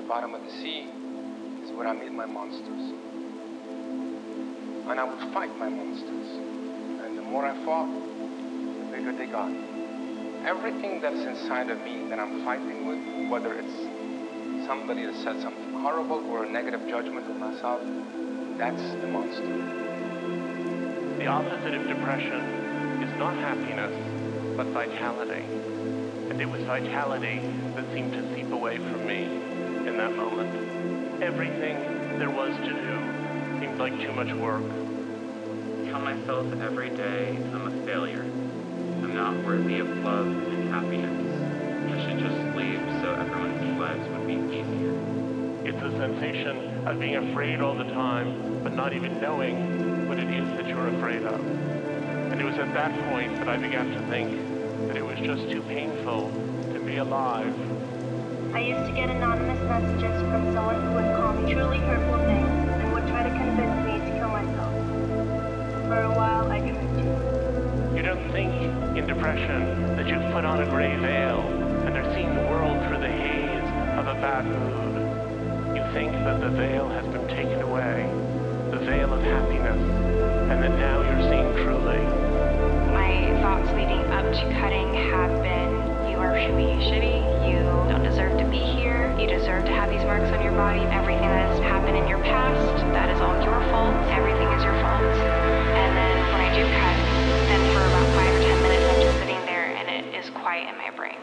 bottom of the sea is where I meet my monsters. And I would fight my monsters. And the more I fought, the bigger they got. Everything that's inside of me that I'm fighting with, whether it's somebody that said something horrible or a negative judgment of myself, that's the monster. The opposite of depression is not happiness, but vitality. And it was vitality that seemed to seep away from me in that moment. Everything there was to do seemed like too much work. I tell myself every day I'm a failure. I'm not worthy of love and happiness. I should just leave so everyone's lives would be easier. It's a sensation of being afraid all the time, but not even knowing what it is that you're afraid of. And it was at that point that I began to think that it was just too painful to be alive. I used to get anonymous messages from someone who would call me truly hurtful things and would try to convince me to kill myself. For a while, I couldn't do it. You don't think in depression that you've put on a gray veil and are seeing the world through the haze of a bad mood. You think that the veil has been taken away, the veil of happiness, and that now you're seeing truly. My thoughts leading up to cutting have been, you are shitty, you don't deserve to be here, you deserve to have these marks on your body, everything that has happened in your past, that is all your fault, everything is your fault. And then when I do cut, then for about 5 or 10 minutes I'm just sitting there and it is quiet in my brain.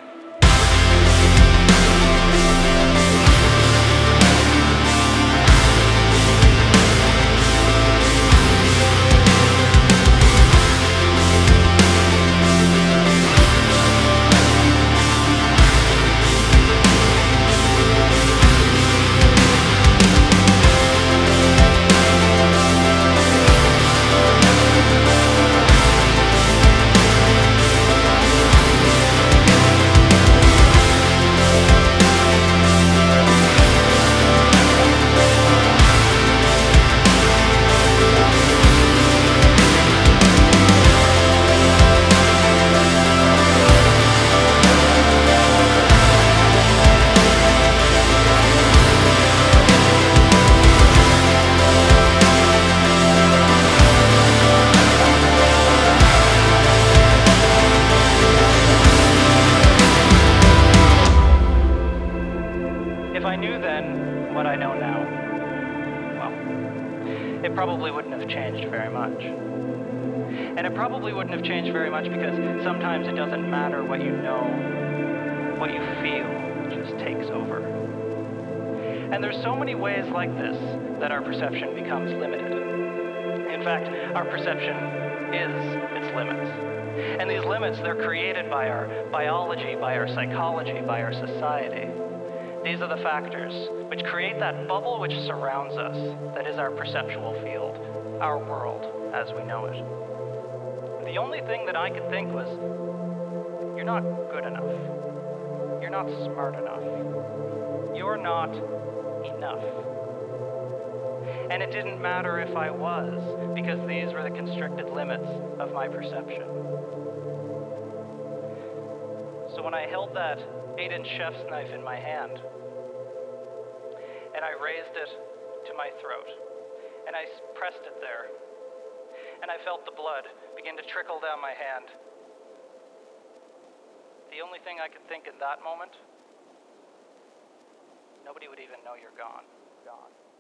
If I knew then what I know now, well, it probably wouldn't have changed very much. And it probably wouldn't have changed very much because sometimes it doesn't matter what you know, what you feel just takes over. And there's so many ways like this that our perception becomes limited. In fact, our perception is its limits. And these limits, they're created by our biology, by our psychology, by our society. These are the factors which create that bubble which surrounds us, that is our perceptual field, our world as we know it. The only thing that I could think was, you're not good enough. You're not smart enough. You're not enough. And it didn't matter if I was, because these were the constricted limits of my perception. So when I held that 8-inch chef's knife in my hand, and I raised it to my throat, and I pressed it there, and I felt the blood begin to trickle down my hand, the only thing I could think in that moment, nobody would even know you're gone.